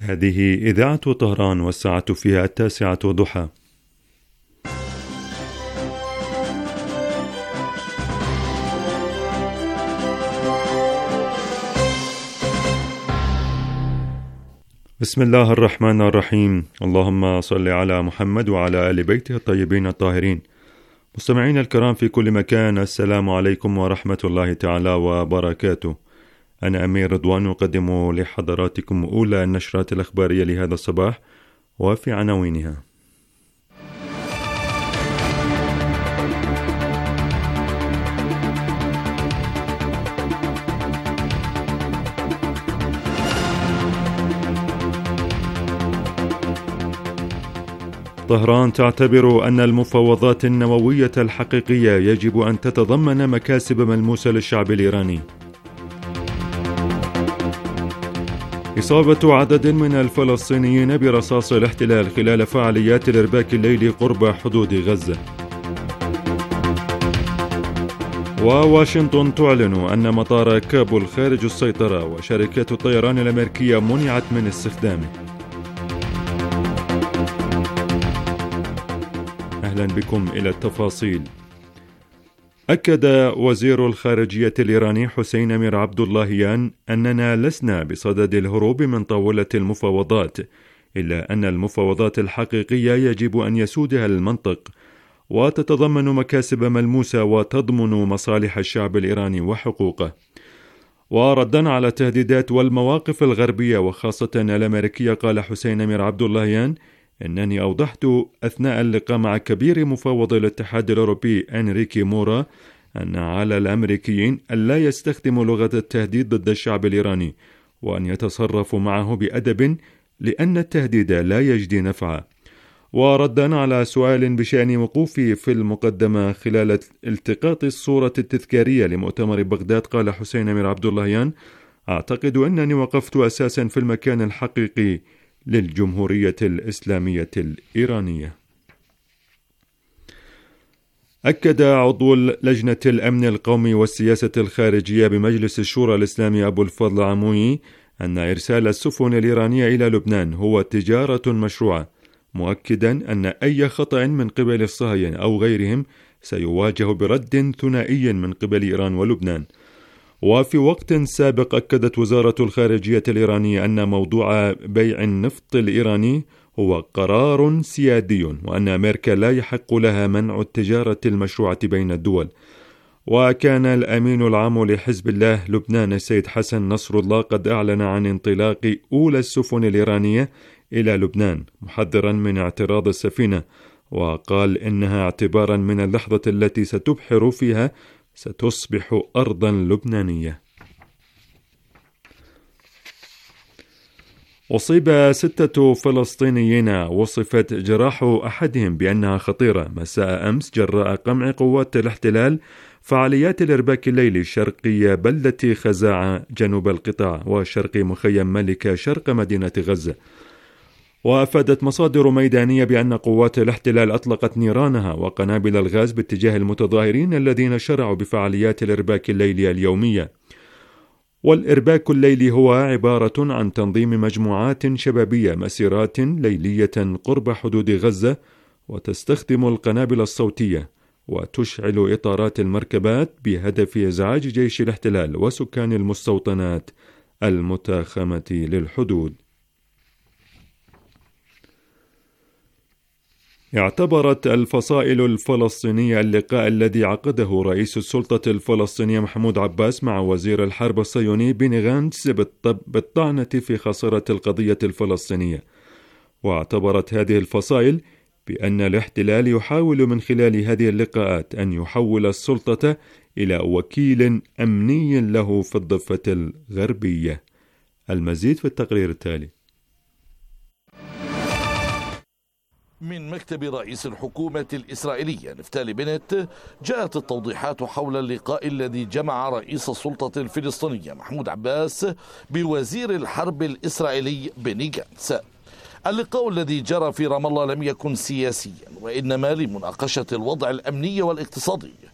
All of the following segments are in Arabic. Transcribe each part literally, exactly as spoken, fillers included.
هذه إذاعة طهران والساعة فيها التاسعة ضحى. بسم الله الرحمن الرحيم. اللهم صل على محمد وعلى آل بيته الطيبين الطاهرين. مستمعين الكرام في كل مكان، السلام عليكم ورحمة الله تعالى وبركاته. أنا أمير رضوان أقدم لحضراتكم أولى النشرات الأخبارية لهذا الصباح، وفي عناوينها: طهران تعتبر أن المفاوضات النووية الحقيقية يجب أن تتضمن مكاسب ملموسة للشعب الإيراني. إصابة عدد من الفلسطينيين برصاص الاحتلال خلال فعاليات الإرباك الليلي قرب حدود غزة. وواشنطن تعلن أن مطار كابول خارج السيطرة وشركات الطيران الأمريكية منعت من استخدامه. أهلا بكم إلى التفاصيل. أكد وزير الخارجية الإيراني حسين أمير عبد اللهيان أننا لسنا بصدد الهروب من طاولة المفاوضات، إلا أن المفاوضات الحقيقية يجب أن يسودها المنطق وتتضمن مكاسب ملموسة وتضمن مصالح الشعب الإيراني وحقوقه. وردا على التهديدات والمواقف الغربية وخاصة الأمريكية، قال حسين أمير عبد اللهيان: إنني أوضحت أثناء اللقاء مع كبير مفوض الاتحاد الأوروبي أنريكي مورا أن على الأمريكيين ألا يستخدموا لغة التهديد ضد الشعب الإيراني، وأن يتصرفوا معه بأدب، لأن التهديد لا يجدي نفعا. وردا على سؤال بشأن وقوفي في المقدمة خلال التقاط الصورة التذكارية لمؤتمر بغداد، قال حسين أمير عبد اللهيان: أعتقد أنني وقفت أساسا في المكان الحقيقي للجمهورية الإسلامية الإيرانية. أكد عضو لجنة الأمن القومي والسياسة الخارجية بمجلس الشورى الإسلامي أبو الفضل عموي أن إرسال السفن الإيرانية إلى لبنان هو تجارة مشروعة، مؤكدا أن أي خطأ من قبل الصهاينة أو غيرهم سيواجه برد ثنائي من قبل إيران ولبنان. وفي وقت سابق أكدت وزارة الخارجية الإيرانية أن موضوع بيع النفط الإيراني هو قرار سيادي، وأن أمريكا لا يحق لها منع التجارة المشروعة بين الدول. وكان الأمين العام لحزب الله لبنان السيد حسن نصر الله قد أعلن عن انطلاق أولى السفن الإيرانية إلى لبنان، محذرا من اعتراض السفينة، وقال إنها اعتبارا من اللحظة التي ستبحر فيها ستصبح أرضا لبنانية. أصيب ستة فلسطينيين وصفت جراح أحدهم بأنها خطيرة مساء أمس جراء قمع قوات الاحتلال فعاليات الإرباك الليلي شرقي بلدة خزاعة جنوب القطاع وشرق مخيم ملكة شرق مدينة غزة. وأفادت مصادر ميدانية بأن قوات الاحتلال أطلقت نيرانها وقنابل الغاز باتجاه المتظاهرين الذين شرعوا بفعاليات الإرباك الليلي اليومية. والإرباك الليلي هو عبارة عن تنظيم مجموعات شبابية مسيرات ليلية قرب حدود غزة، وتستخدم القنابل الصوتية وتشعل إطارات المركبات بهدف إزعاج جيش الاحتلال وسكان المستوطنات المتاخمة للحدود. اعتبرت الفصائل الفلسطينية اللقاء الذي عقده رئيس السلطة الفلسطينية محمود عباس مع وزير الحرب الصهيوني بيني غانتس بالطعنة في خاصرة القضية الفلسطينية. واعتبرت هذه الفصائل بأن الاحتلال يحاول من خلال هذه اللقاءات أن يحول السلطة إلى وكيل أمني له في الضفة الغربية. المزيد في التقرير التالي. من مكتب رئيس الحكومة الإسرائيلية نفتالي بنت جاءت التوضيحات حول اللقاء الذي جمع رئيس السلطة الفلسطينية محمود عباس بوزير الحرب الإسرائيلي بيني غانتس. اللقاء الذي جرى في رام الله لم يكن سياسيا، وإنما لمناقشة الوضع الأمني والاقتصادي.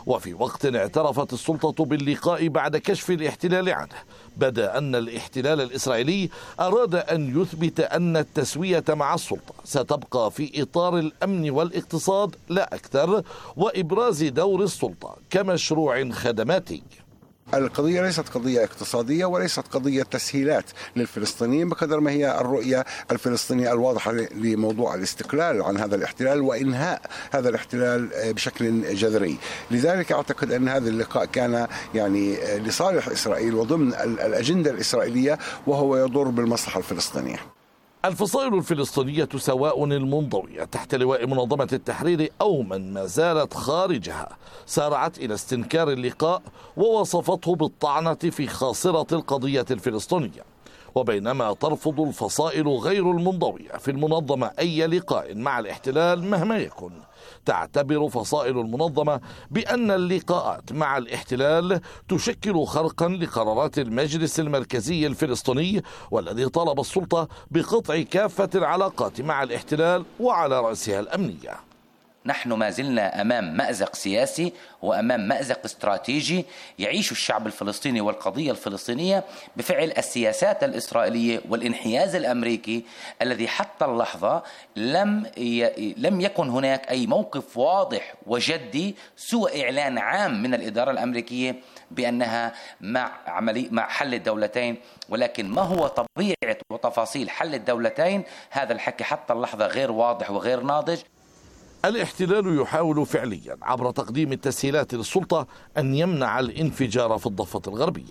وفي وقت اعترفت السلطة باللقاء بعد كشف الاحتلال عنه، بدا أن الاحتلال الإسرائيلي أراد أن يثبت أن التسوية مع السلطة ستبقى في إطار الأمن والاقتصاد لا أكثر، وإبراز دور السلطة كمشروع خدماتي. القضية ليست قضية اقتصادية وليست قضية تسهيلات للفلسطينيين بقدر ما هي الرؤية الفلسطينية الواضحة لموضوع الاستقلال عن هذا الاحتلال وإنهاء هذا الاحتلال بشكل جذري. لذلك أعتقد أن هذا اللقاء كان يعني لصالح إسرائيل وضمن الأجندة الإسرائيلية، وهو يضر بالمصلحة الفلسطينية. الفصائل الفلسطينية سواء المنضوية تحت لواء منظمة التحرير أو من ما زالت خارجها سارعت إلى استنكار اللقاء ووصفته بالطعنة في خاصرة القضية الفلسطينية. وبينما ترفض الفصائل غير المنضوية في المنظمة أي لقاء مع الاحتلال مهما يكن، تعتبر فصائل المنظمة بأن اللقاءات مع الاحتلال تشكل خرقا لقرارات المجلس المركزي الفلسطيني، والذي طلب السلطة بقطع كافة العلاقات مع الاحتلال وعلى رأسها الأمنية. نحن ما زلنا أمام مأزق سياسي وأمام مأزق استراتيجي يعيش الشعب الفلسطيني والقضية الفلسطينية بفعل السياسات الإسرائيلية والانحياز الأمريكي الذي حتى اللحظة لم ي... لم يكن هناك أي موقف واضح وجدي سوى إعلان عام من الإدارة الأمريكية بأنها مع عملي مع حل الدولتين، ولكن ما هو طبيعة وتفاصيل حل الدولتين هذا الحكي حتى اللحظة غير واضح وغير ناضج. الاحتلال يحاول فعليا عبر تقديم التسهيلات للسلطة أن يمنع الانفجار في الضفة الغربية.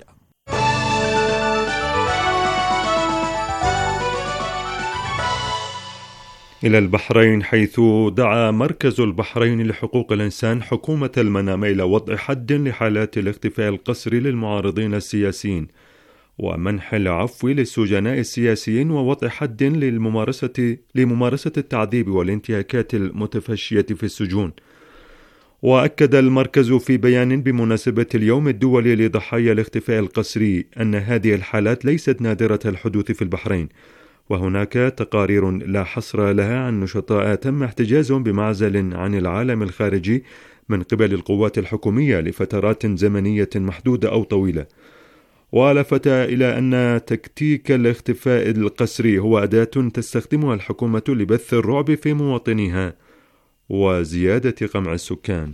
إلى البحرين، حيث دعا مركز البحرين لحقوق الإنسان حكومة المنامة إلى وضع حد لحالات الاختفاء القسري للمعارضين السياسيين ومنح العفو للسجناء السياسيين ووضع حد للممارسة لممارسة التعذيب والانتهاكات المتفشية في السجون. وأكد المركز في بيان بمناسبة اليوم الدولي لضحايا الاختفاء القسري أن هذه الحالات ليست نادرة الحدوث في البحرين، وهناك تقارير لا حصر لها عن نشطاء تم احتجازهم بمعزل عن العالم الخارجي من قبل القوات الحكومية لفترات زمنية محدودة أو طويلة. ولفت إلى أن تكتيك الاختفاء القسري هو أداة تستخدمها الحكومة لبث الرعب في مواطنيها وزيادة قمع السكان.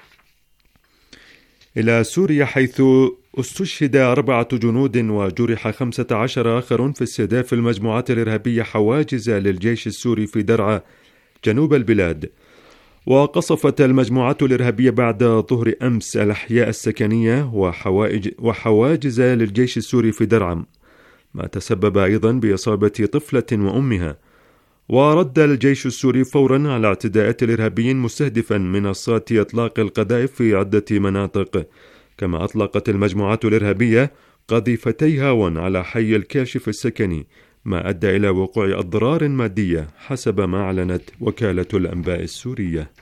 إلى سوريا، حيث استشهد أربعة جنود وجرح خمسة عشر آخر في استهداف المجموعات الإرهابية حواجز للجيش السوري في درعا جنوب البلاد. وقصفت المجموعات الإرهابية بعد ظهر أمس الأحياء السكنية وحواجز للجيش السوري في درعا، ما تسبب أيضا بإصابة طفلة وأمها. ورد الجيش السوري فورا على اعتداءات الإرهابيين مستهدفا منصات إطلاق القذائف في عدة مناطق، كما أطلقت المجموعات الإرهابية قذيفتي هاون على حي الكاشف السكني، ما أدى إلى وقوع أضرار مادية حسب ما أعلنت وكالة الأنباء السورية.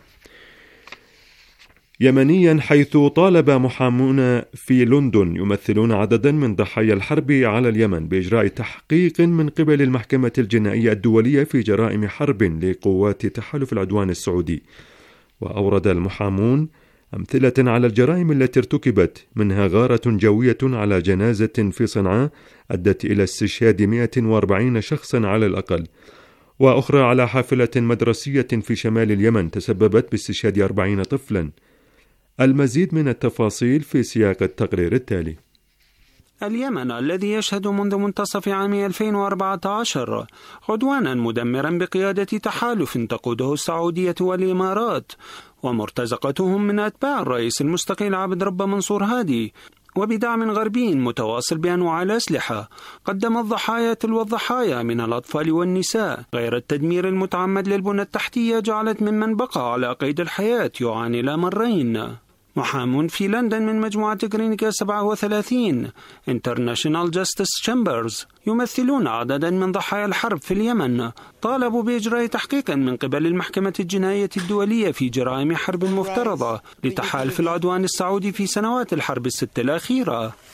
يمنيا، حيث طالب محامون في لندن يمثلون عددا من ضحايا الحرب على اليمن بإجراء تحقيق من قبل المحكمة الجنائية الدولية في جرائم حرب لقوات تحالف العدوان السعودي. وأورد المحامون أمثلة على الجرائم التي ارتكبت، منها غارة جوية على جنازة في صنعاء أدت إلى استشهاد مئة وأربعين شخصا على الأقل، وأخرى على حافلة مدرسية في شمال اليمن تسببت باستشهاد أربعين طفلا. المزيد من التفاصيل في سياق التقرير التالي. اليمن الذي يشهد منذ منتصف عام ألفين وأربعة عشر عدوانا مدمرا بقيادة تحالف تقوده السعودية والإمارات، ومرتزقتهم من أتباع الرئيس المستقيل عبد رب منصور هادي، وبدعم غربي متواصل بأنواع الأسلحة، قدم الضحايا تلو الضحايا من الأطفال والنساء. غير التدمير المتعمد للبنى التحتية جعلت ممن بقى على قيد الحياة يعاني الأمرين. محام في لندن من مجموعة غرينيكا سبعة وثلاثين International Justice Chambers يمثلون عددا من ضحايا الحرب في اليمن، طالبوا بإجراء تحقيق من قبل المحكمة الجنائية الدولية في جرائم حرب مفترضة لتحالف العدوان السعودي في سنوات الحرب الست الأخيرة.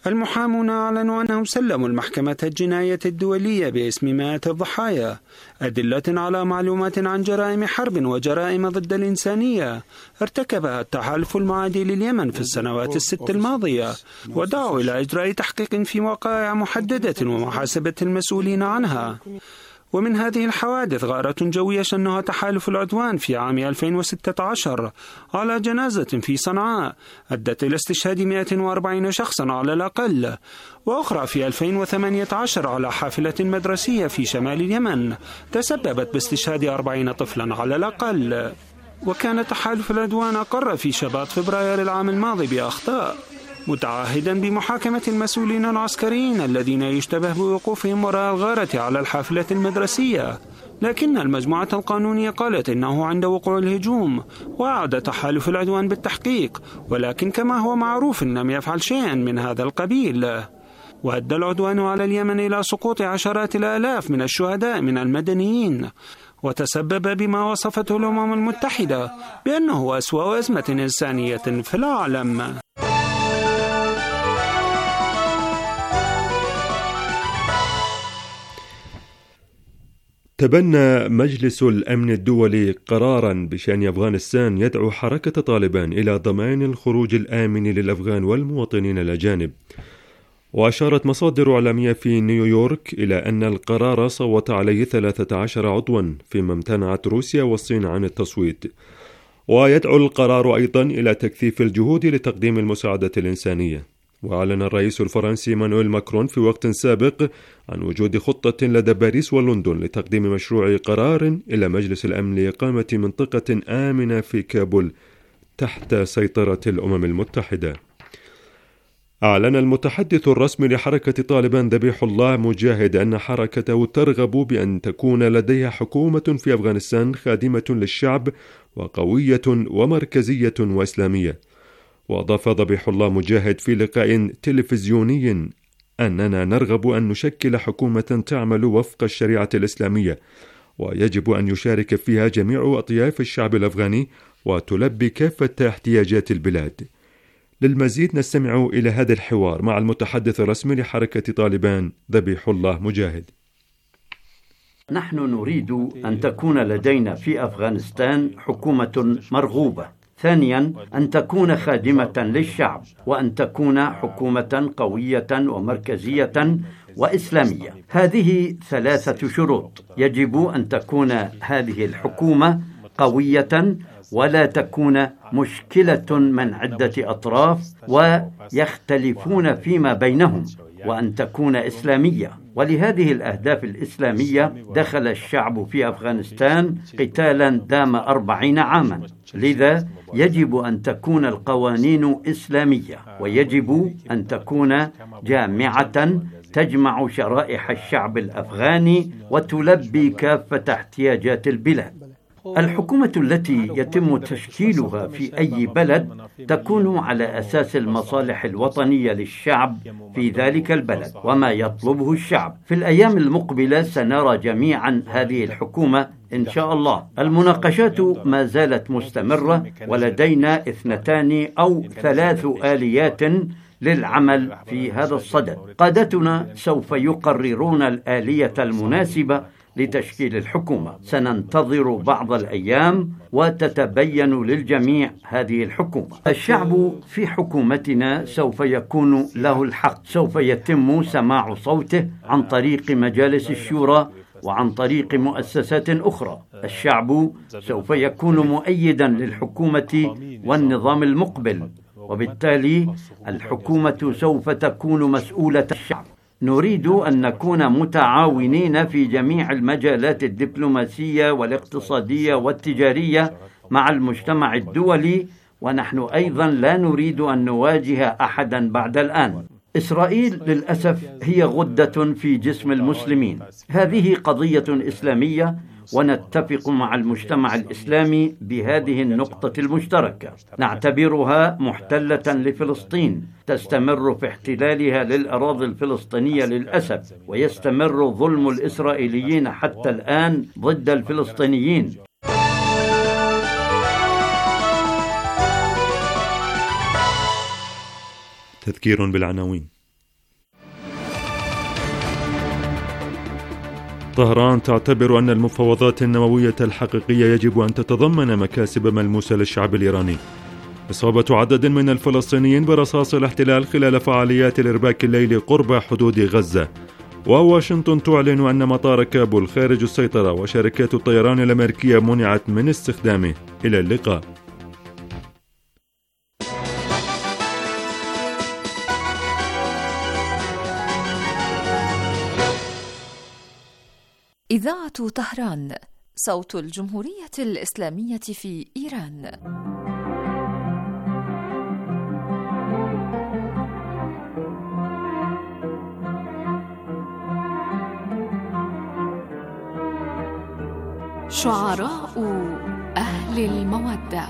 المحامون أعلنوا أنهم سلموا المحكمة الجناية الدولية باسم مئات الضحايا أدلة على معلومات عن جرائم حرب وجرائم ضد الإنسانية ارتكبها التحالف المعادي لليمن في السنوات الست الماضية، ودعوا إلى إجراء تحقيق في وقائع محددة ومحاسبة المسؤولين عنها. ومن هذه الحوادث غارة جوية شنها تحالف العدوان في عام ألفين وستة عشر على جنازة في صنعاء أدت إلى استشهاد مئة وأربعين شخصا على الأقل، وأخرى في ألفين وثمانية عشر على حافلة مدرسية في شمال اليمن تسببت باستشهاد أربعين طفلا على الأقل. وكان تحالف العدوان أقر في شباط فبراير العام الماضي بأخطاء، متعهدا بمحاكمة المسؤولين العسكريين الذين يشتبه بوقوفهم وراء الغارة على الحافلة المدرسية، لكن المجموعة القانونية قالت إنه عند وقوع الهجوم وأعاد تحالف العدوان بالتحقيق، ولكن كما هو معروف لم يفعل شيئا من هذا القبيل. وأدى العدوان على اليمن إلى سقوط عشرات الآلاف من الشهداء من المدنيين، وتسبب بما وصفته الأمم المتحدة بأنه أسوأ أزمة إنسانية في العالم. تبنى مجلس الأمن الدولي قراراً بشأن أفغانستان يدعو حركة طالبان إلى ضمان الخروج الآمن للأفغان والمواطنين الأجانب. وأشارت مصادر إعلامية في نيويورك إلى أن القرار صوت عليه ثلاثة عشر عضواً، فيما امتنعت روسيا والصين عن التصويت. ويدعو القرار أيضاً إلى تكثيف الجهود لتقديم المساعدة الإنسانية. وأعلن الرئيس الفرنسي مانويل ماكرون في وقت سابق عن وجود خطة لدى باريس ولندن لتقديم مشروع قرار إلى مجلس الأمن لإقامة منطقة آمنة في كابول تحت سيطرة الأمم المتحدة. أعلن المتحدث الرسمي لحركة طالبان ذبيح الله مجاهد أن حركته ترغب بأن تكون لديها حكومة في أفغانستان خادمة للشعب وقوية ومركزية وإسلامية. وأضاف ذبيح الله مجاهد في لقاء تلفزيوني أننا نرغب أن نشكل حكومة تعمل وفق الشريعة الإسلامية، ويجب أن يشارك فيها جميع أطياف الشعب الأفغاني وتلبي كافة احتياجات البلاد. للمزيد نستمع إلى هذا الحوار مع المتحدث الرسمي لحركة طالبان ذبيح الله مجاهد. نحن نريد أن تكون لدينا في أفغانستان حكومة مرغوبة. ثانيا، أن تكون خادمة للشعب، وأن تكون حكومة قوية ومركزية وإسلامية. هذه ثلاثة شروط. يجب أن تكون هذه الحكومة قوية ولا تكون مشكلة من عدة أطراف ويختلفون فيما بينهم، وأن تكون إسلامية. ولهذه الأهداف الإسلامية دخل الشعب في أفغانستان قتالا دام أربعين عاما. لذا يجب أن تكون القوانين إسلامية، ويجب أن تكون جامعة تجمع شرائح الشعب الأفغاني وتلبي كافة احتياجات البلاد. الحكومة التي يتم تشكيلها في أي بلد تكون على أساس المصالح الوطنية للشعب في ذلك البلد وما يطلبه الشعب. في الأيام المقبلة سنرى جميعا هذه الحكومة إن شاء الله. المناقشات ما زالت مستمرة، ولدينا اثنتان أو ثلاث آليات للعمل في هذا الصدد. قادتنا سوف يقررون الآلية المناسبة لتشكيل الحكومة. سننتظر بعض الأيام وتتبين للجميع هذه الحكومة. الشعب في حكومتنا سوف يكون له الحق، سوف يتم سماع صوته عن طريق مجالس الشورى وعن طريق مؤسسات أخرى. الشعب سوف يكون مؤيدا للحكومة والنظام المقبل، وبالتالي الحكومة سوف تكون مسؤولة الشعب. نريد أن نكون متعاونين في جميع المجالات الدبلوماسية والاقتصادية والتجارية مع المجتمع الدولي، ونحن أيضا لا نريد أن نواجه أحدا بعد الآن. إسرائيل للأسف هي غدة في جسم المسلمين. هذه قضية إسلامية، ونتفق مع المجتمع الإسلامي بهذه النقطة المشتركة. نعتبرها محتلة لفلسطين، تستمر في احتلالها للأراضي الفلسطينية للأسف، ويستمر ظلم الإسرائيليين حتى الآن ضد الفلسطينيين. تذكير بالعناوين. طهران تعتبر أن المفاوضات النووية الحقيقية يجب أن تتضمن مكاسب ملموسة للشعب الإيراني. إصابة عدد من الفلسطينيين برصاص الاحتلال خلال فعاليات الإرباك الليلي قرب حدود غزة. وواشنطن تعلن أن مطار كابول خارج السيطرة وشركات الطيران الأمريكية منعت من استخدامه. إلى اللقاء. إذاعة طهران، صوت الجمهورية الإسلامية في إيران. شعراء أهل المودة.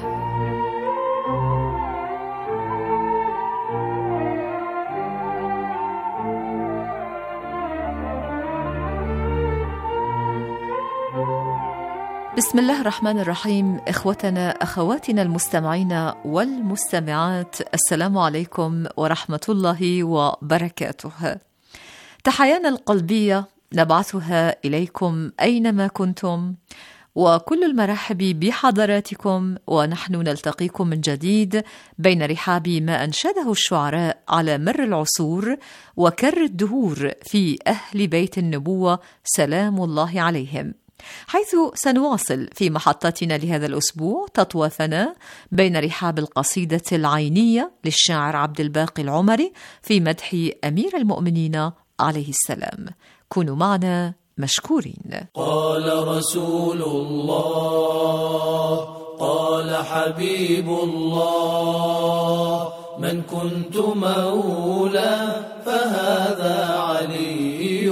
بسم الله الرحمن الرحيم. إخوتنا أخواتنا المستمعين والمستمعات، السلام عليكم ورحمة الله وبركاته. تحيانا القلبية نبعثها إليكم أينما كنتم، وكل المرحب بحضراتكم، ونحن نلتقيكم من جديد بين رحاب ما أنشده الشعراء على مر العصور وكر الدهور في أهل بيت النبوة سلام الله عليهم، حيث سنواصل في محطتنا لهذا الأسبوع تطوافنا بين رحاب القصيدة العينية للشاعر عبد الباقي العمري في مدح أمير المؤمنين عليه السلام. كونوا معنا مشكورين. قال رسول الله، قال حبيب الله، من كنت مولى فهذا علي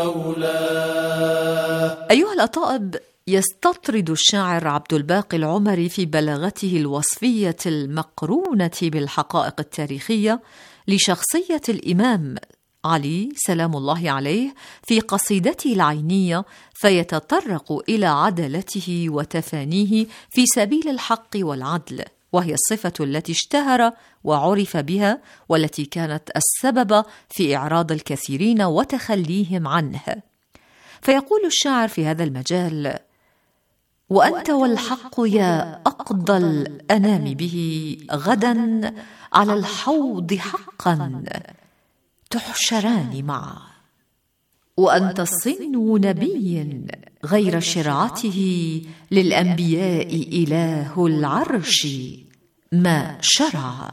مولاه. أيها الأطائب، يستطرد الشاعر عبد الباقي العمري في بلاغته الوصفية المقرونة بالحقائق التاريخية لشخصية الإمام علي سلام الله عليه في قصيدته العينية، فيتطرق إلى عدالته وتفانيه في سبيل الحق والعدل، وهي الصفة التي اشتهر وعرف بها، والتي كانت السبب في إعراض الكثيرين وتخليهم عنه. فيقول الشاعر في هذا المجال: وأنت والحق يا أقضى الأنام به غدا على الحوض حقا تحشران معا، وأنت صنو نبي غير شرعته للأنبياء إله العرش ما شرع.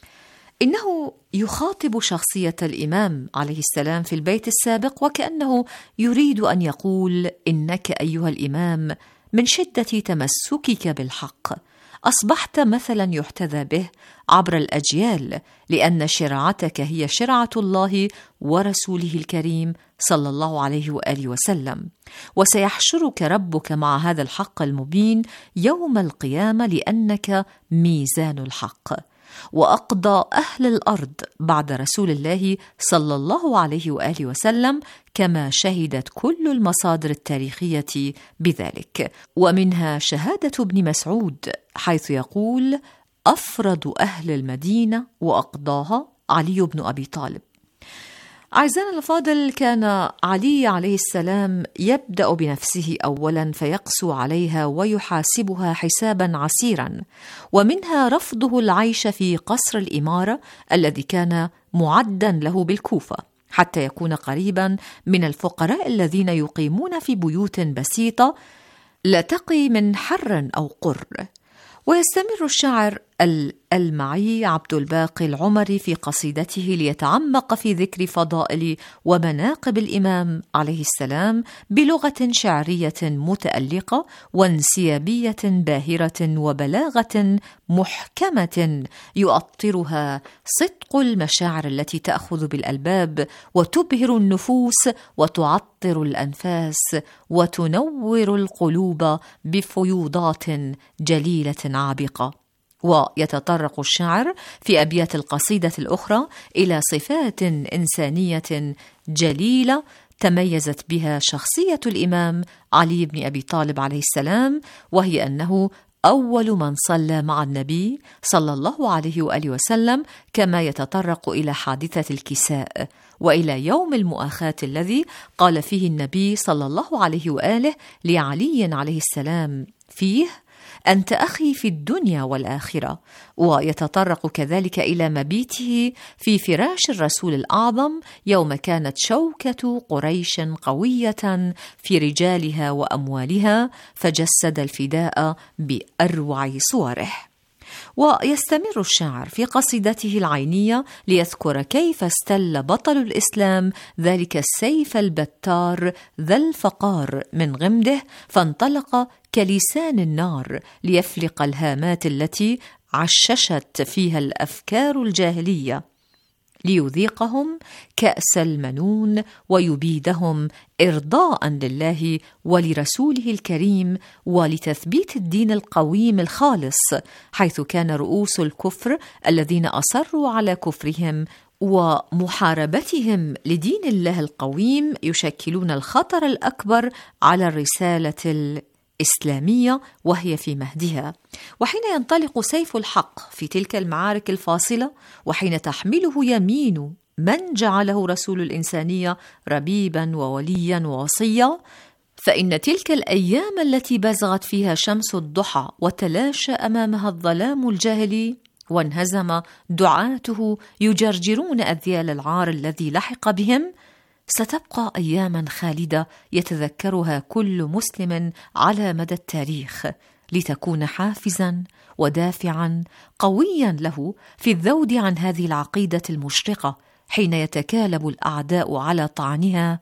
إنه يخاطب شخصية الإمام عليه السلام في البيت السابق، وكأنه يريد أن يقول: إنك أيها الإمام من شدة تمسكك بالحق أصبحت مثلا يحتذى به عبر الأجيال، لأن شرعتك هي شرعة الله ورسوله الكريم صلى الله عليه وآله وسلم، وسيحشرك ربك مع هذا الحق المبين يوم القيامة، لأنك ميزان الحق. وأقضى أهل الأرض بعد رسول الله صلى الله عليه وآله وسلم، كما شهدت كل المصادر التاريخية بذلك، ومنها شهادة ابن مسعود حيث يقول: أفرد أهل المدينة وأقضاها علي بن أبي طالب. أعزائنا الأفاضل، كان علي عليه السلام يبدأ بنفسه أولا فيقسو عليها ويحاسبها حسابا عسيرا، ومنها رفضه العيش في قصر الإمارة الذي كان معدا له بالكوفة، حتى يكون قريبا من الفقراء الذين يقيمون في بيوت بسيطة لا تقي من حر أو قر. ويستمر الشاعر الألمعي عبد الباقي العمري في قصيدته ليتعمق في ذكر فضائل ومناقب الإمام عليه السلام بلغة شعرية متألقة وانسيابية باهرة وبلاغة محكمة يؤطرها صدق المشاعر التي تأخذ بالألباب وتبهر النفوس وتعطر الأنفاس وتنور القلوب بفيوضات جليلة عابقة. ويتطرق الشاعر في أبيات القصيدة الأخرى إلى صفات إنسانية جليلة تميزت بها شخصية الإمام علي بن أبي طالب عليه السلام، وهي أنه أول من صلى مع النبي صلى الله عليه وآله وسلم، كما يتطرق إلى حادثة الكساء وإلى يوم المؤاخاة الذي قال فيه النبي صلى الله عليه وآله لعلي عليه السلام فيه: أنت أخي في الدنيا والآخرة. ويتطرق كذلك إلى مبيته في فراش الرسول الأعظم يوم كانت شوكة قريش قوية في رجالها وأموالها، فجسد الفداء بأروع صوره. ويستمر الشاعر في قصيدته العينية ليذكر كيف استل بطل الإسلام ذلك السيف البتار ذا الفقار من غمده، فانطلق كلسان النار ليفلق الهامات التي عششت فيها الأفكار الجاهلية، ليذيقهم كأس المنون ويبيدهم إرضاء لله ولرسوله الكريم ولتثبيت الدين القويم الخالص، حيث كان رؤوس الكفر الذين أصروا على كفرهم ومحاربتهم لدين الله القويم يشكلون الخطر الأكبر على الرسالة الإسلامية وهي في مهدها. وحين ينطلق سيف الحق في تلك المعارك الفاصلة، وحين تحمله يمين من جعله رسول الإنسانية ربيبا ووليا ووصيا، فإن تلك الأيام التي بزغت فيها شمس الضحى وتلاشى أمامها الظلام الجاهلي وانهزم دعاته يجرجرون أذيال العار الذي لحق بهم، ستبقى أياما خالدة يتذكرها كل مسلم على مدى التاريخ، لتكون حافزا ودافعا قويا له في الذود عن هذه العقيدة المشرقة حين يتكالب الأعداء على طعنها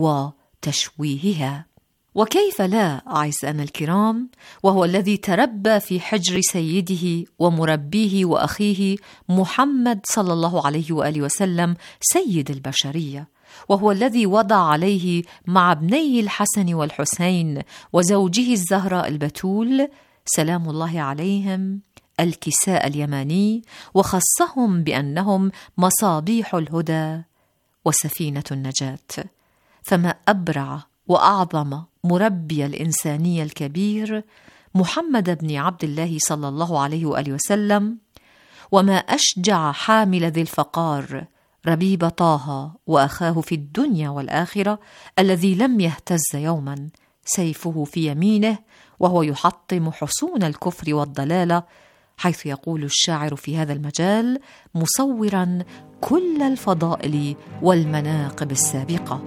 وتشويهها. وكيف لا أعزائنا الكرام، وهو الذي تربى في حجر سيده ومربيه وأخيه محمد صلى الله عليه وآله وسلم سيد البشرية، وهو الذي وضع عليه مع ابنيه الحسن والحسين وزوجه الزهراء البتول سلام الله عليهم الكساء اليماني، وخصهم بأنهم مصابيح الهدى وسفينة النجاة. فما أبرع وأعظم مربي الإنسانية الكبير محمد بن عبد الله صلى الله عليه وآله وسلم، وما أشجع حامل ذي الفقار ربيب طه وأخاه في الدنيا والآخرة، الذي لم يهتز يوما سيفه في يمينه وهو يحطم حصون الكفر والضلالة، حيث يقول الشاعر في هذا المجال مصورا كل الفضائل والمناقب السابقة: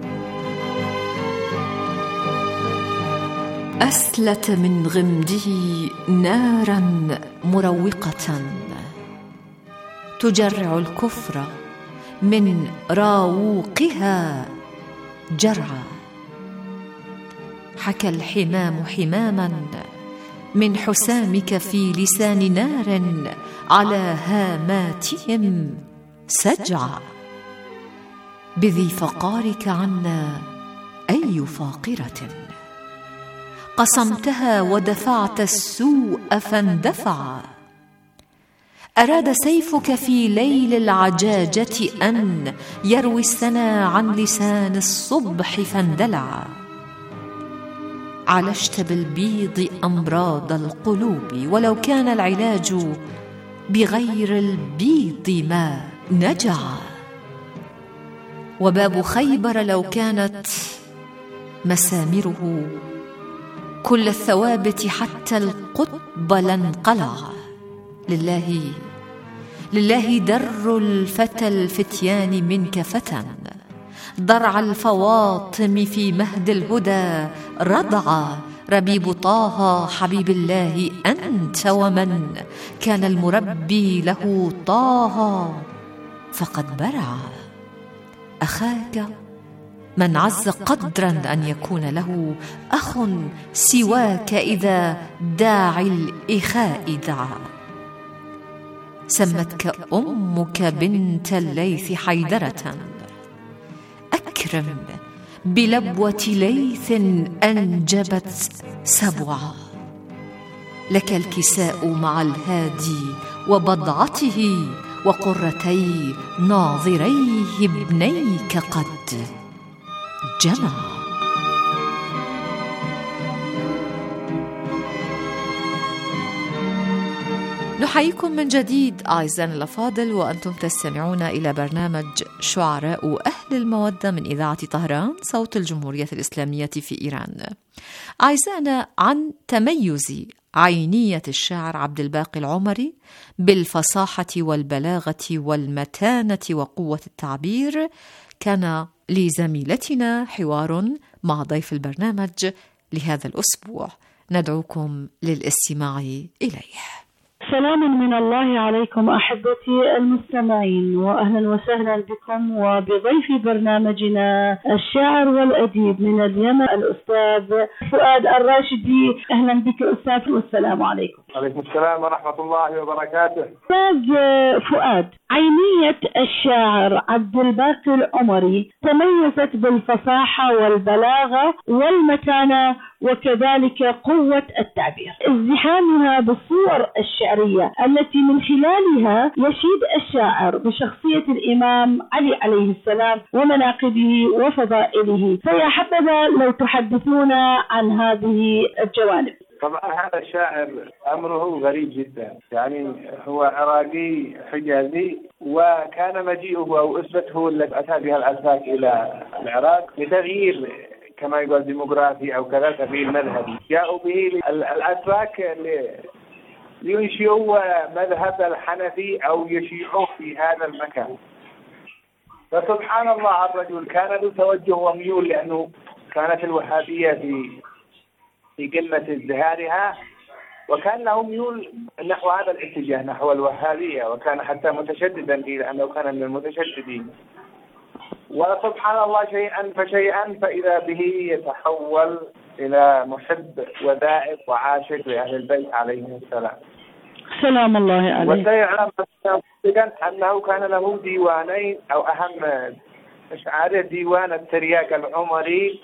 أسلت من غمده نارا مروقة تجرع الكفر من راوقها جرعا، حكى الحمام حماما من حسامك في لسان نار على هاماتهم سجعا، بذي فقارك عنا أي فاقرة قصمتها ودفعت السوء فاندفعا، أراد سيفك في ليل العجاجة أن يروي السنا عن لسان الصبح فاندلعا، عالجت بالبيض أمراض القلوب ولو كان العلاج بغير البيض ما نجع، وباب خيبر لو كانت مسامره كل الثوابت حتى القطب لانقلع، لله لله در الفتى الفتيان منك فتى، ضرع الفواطم في مهد الهدى رضع، ربيب طه حبيب الله أنت، ومن كان المربي له طه فقد برع، أخاك من عز قدرا أن يكون له أخ سواك إذا داعي الإخاء دعا، سمتك أمك بنت الليث حيدرة، أكرم بلبوة ليث أنجبت سبعا، لك الكساء مع الهادي وبضعته وقرتي ناظريه ابنيك قد جمع. نحييكم من جديد أعزائنا الأفاضل، وأنتم تستمعون إلى برنامج شعراء أهل المودة من إذاعة طهران صوت الجمهورية الإسلامية في إيران. أعزائنا، عن تميز عينية الشاعر عبد الباقي العمري بالفصاحة والبلاغة والمتانة وقوة التعبير كان لزميلتنا حوار مع ضيف البرنامج لهذا الأسبوع، ندعوكم للاستماع إليه. سلام من الله عليكم أحبتي المستمعين، وأهلا وسهلا بكم وبضيف برنامجنا الشاعر والأديب من اليمن الأستاذ فؤاد الراشدي. أهلا بك أستاذ، والسلام عليكم. عليكم السلام ورحمة الله وبركاته. أستاذ فؤاد، عينية الشاعر عبد الباقي العمري تميزت بالفصاحة والبلاغة والمتانة وكذلك قوة التعبير، ازدحامها بالصور الشعرية التي من خلالها يشيد الشاعر بشخصية الإمام علي عليه السلام ومناقبه وفضائله. فيا حبذا لو تحدثونا عن هذه الجوانب. طبعا هذا الشاعر أمره غريب جدا، يعني هو عراقي حجازي، وكان مجيئه أو أسرته التي أتى بها الأتراك إلى العراق لتغيير كما يقول ديموغرافي أو كذا تغيير مذهبي. جاءوا به الأتراك لينشئوا مذهب الحنفي أو يشيعوه في هذا المكان. فسبحان الله الرجل كان له توجه وميول، لأنه كانت الوهابية في في قمة ازدهارها، وكان له ميول نحو هذا الاتجاه نحو الوهابية، وكان حتى متشددا فيه لأنه كان من المتشددين. وسبحان الله شيئا فشيئا فإذا به يتحول إلى محب وذائب وعاشق لأهل البيت عليهم السلام سلام الله عليه. وسيعلم أنه كان له ديوانين أو أهم أشعاره، ديوان الترياق العمري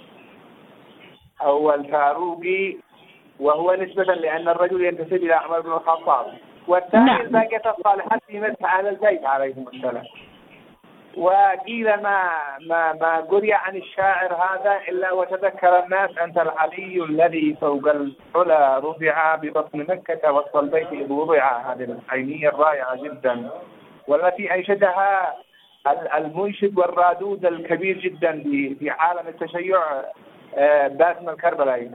أو الفاروقي، وهو نسبة لأن الرجل ينتسب إلى عمر بن الخطاب، والثاني الباقية الصالحات في مدح أهل البيت عليهم السلام. وقيل ما ما ما قرئ عن الشاعر هذا إلا وتذكر الناس أنت العلي الذي فوق العلا رفع ببطن مكة وسط البيت إذ وضع. هذه العينية الرائعة جدا، والتي أنشدها المنشد والرادود الكبير جدا في عالم التشيع باسم الكربلائي.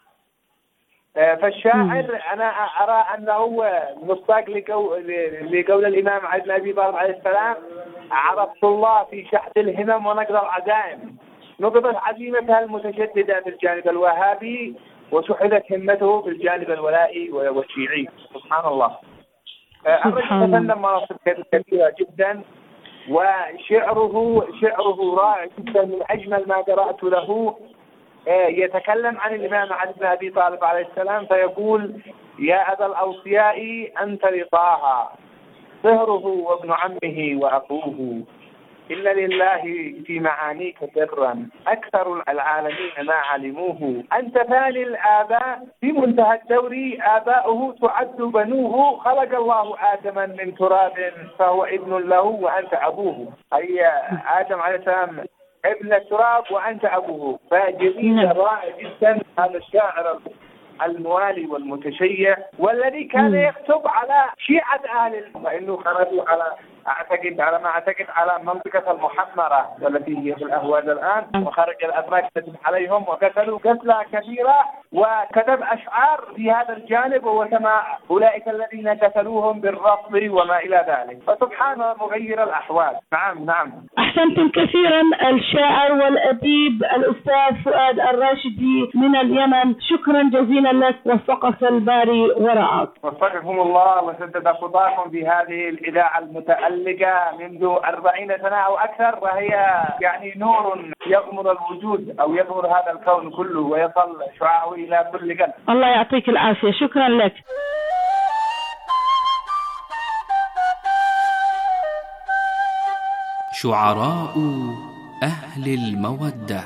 فالشاعر أنا أرى أنه مصداق لقول الإمام علي بن أبي طالب عليه السلام: عرفت الله في شحذ الهمم ونقض العزائم. نقضت عزيمتها المتشددة في الجانب الوهابي، وشحذت همته في الجانب الولائي والشيعي. سبحان الله. الرجل تفنن مناصب كثيرة جدا، وشعره شعره رائع جدا، من أجمل ما قرأت له. يتكلم عن الإمام علي بن أبي طالب عليه السلام فيقول: يا أبا الأوصياء أنت لطاها صهره وابن عمه وأخوه، إن لله في معانيك سرا أكثر العالمين ما علموه، أنت ثاني الآباء في منتهى الدور آباؤه تعد بنوه، خلق الله آدما من تراب فهو ابن له وأنت أبوه. أي آدم عليه السلام ابن التراب وأنت أبوه. فجميل رائع جدا هذا الشاعر الموالي والمتشيع، والذي كان يكتب على شيعة أهل، فإنه خرجوا على أعتقد على ما أعتقد على منطقة المحمرة والتي هي في الأهواز الآن، وخرج الأتراك كتب عليهم وقتلوا قتلى كثيرة، وكتب أشعار في هذا الجانب وسمى أولئك الذين قتلوهم بالرفض وما إلى ذلك. فسبحان الله مغير الأحوال. نعم نعم أحسنتم كثيرا الشاعر والأديب الأستاذ فؤاد الراشدي من اليمن، شكرا جزيلا لك، وفقك الباري ورعاك. وفقكم الله وسدد خطاكم في هذه الإذاعة المتألقة منذ أربعين سنة أو أكثر، وهي يعني نور يغمر الوجود أو يغمر هذا الكون كله ويصل شعاعه إلى كل قلب. الله يعطيك العافية، شكرا لك. شعراء أهل المودة،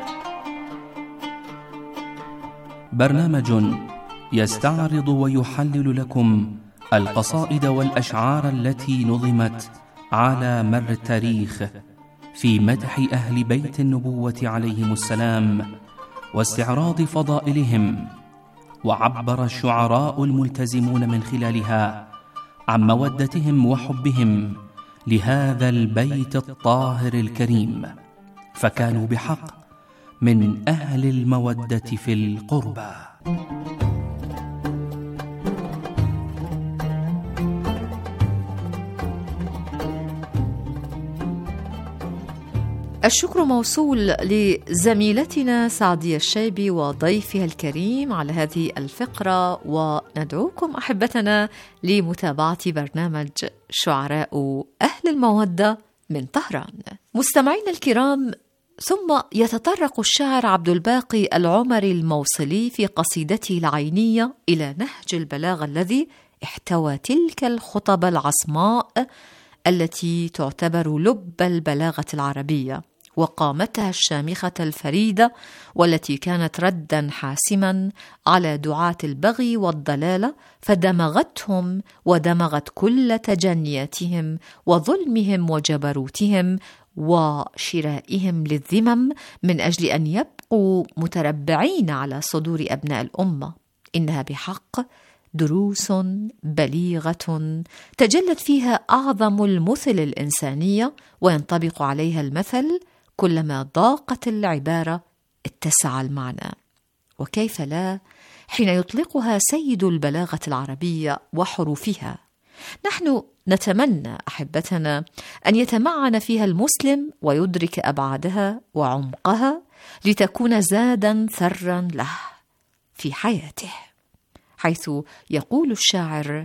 برنامج يستعرض ويحلل لكم القصائد والأشعار التي نظمت على مر التاريخ في مدح أهل بيت النبوة عليهم السلام واستعراض فضائلهم، وعبر الشعراء الملتزمون من خلالها عن مودتهم وحبهم لهذا البيت الطاهر الكريم، فكانوا بحق من أهل المودة في القربى. الشكر موصول لزميلتنا سعدية الشيبي وضيفها الكريم على هذه الفقرة، وندعوكم أحبتنا لمتابعة برنامج شعراء أهل المودة من طهران. مستمعينا الكرام، ثم يتطرق الشاعر عبد الباقي العمري الموصلي في قصيدته العينية إلى نهج البلاغة الذي احتوى تلك الخطب العصماء التي تعتبر لب البلاغة العربية وقامتها الشامخة الفريدة، والتي كانت ردا حاسما على دعاة البغي والضلالة، فدمغتهم ودمغت كل تجنياتهم وظلمهم وجبروتهم وشرائهم للذمم من أجل أن يبقوا متربعين على صدور أبناء الأمة. إنها بحق دروس بليغة تجلت فيها أعظم المثل الإنسانية، وينطبق عليها المثل: كلما ضاقت العبارة اتسع المعنى. وكيف لا حين يطلقها سيد البلاغة العربية وحروفها. نحن نتمنى أحبتنا أن يتمعن فيها المسلم ويدرك أبعادها وعمقها لتكون زادا ثرا له في حياته، حيث يقول الشاعر: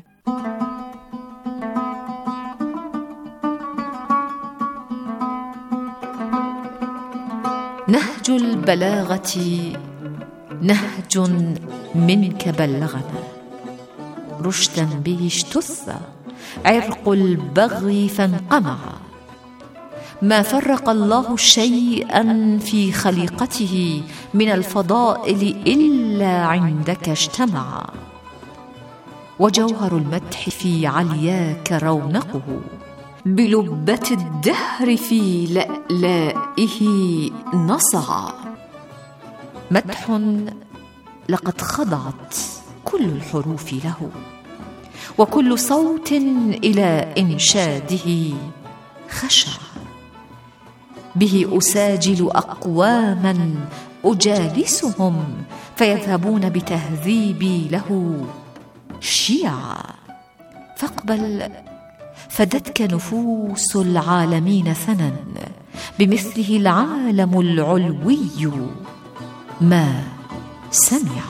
نهج البلاغة نهج منك بلغنا، رشدا به اجتث عرق البغي فانقمع، ما فرق الله شيئا في خليقته من الفضائل إلا عندك اجتمع، وجوهر المدح في علياك رونقه، بلبة الدهر في لألائه نصع. مدح لقد خضعت كل الحروف له، وكل صوت إلى إنشاده خشع، به أساجل أقواما أجالسهم فيذهبون بتهذيبي له شيعا، فاقبل فدتك نفوس العالمين ثنا، بمثله العالم العلوي ما سمع.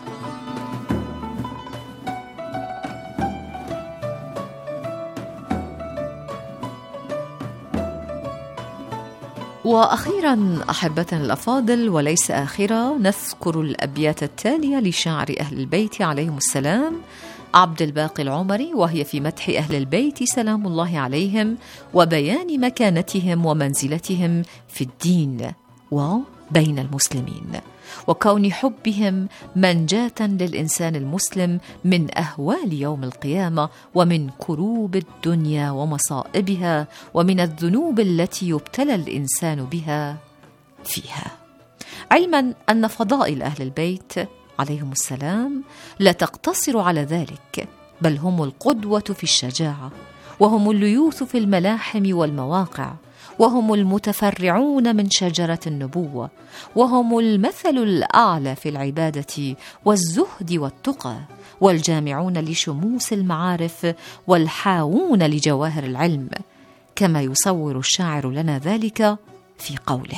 وأخيرا أحبتنا الأفاضل وليس آخرا، نذكر الأبيات التالية لشاعر أهل البيت عليهم السلام عبد الباقي العمري، وهي في مدح أهل البيت سلام الله عليهم وبيان مكانتهم ومنزلتهم في الدين وبين المسلمين، وكون حبهم منجاة للإنسان المسلم من أهوال يوم القيامة ومن كروب الدنيا ومصائبها ومن الذنوب التي يبتلى الإنسان بها فيها، علما أن فضائل أهل البيت عليهم السلام لا تقتصر على ذلك، بل هم القدوة في الشجاعة، وهم الليوث في الملاحم والمواقع، وهم المتفرعون من شجرة النبوة، وهم المثل الأعلى في العبادة والزهد والتقى، والجامعون لشموس المعارف والحاوون لجواهر العلم، كما يصور الشاعر لنا ذلك في قوله: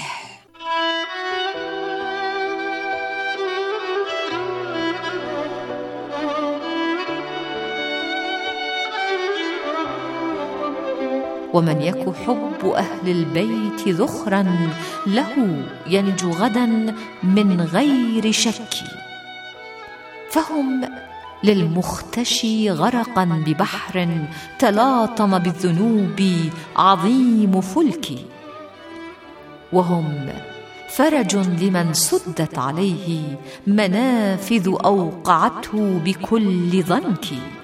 ومن يك حب أهل البيت ذخرا له ينجو غدا من غير شك، فهم للمختشي غرقا ببحر تلاطم بالذنوب عظيم فلك، وهم فرج لمن سدت عليه منافذ أوقعته بكل ضنك،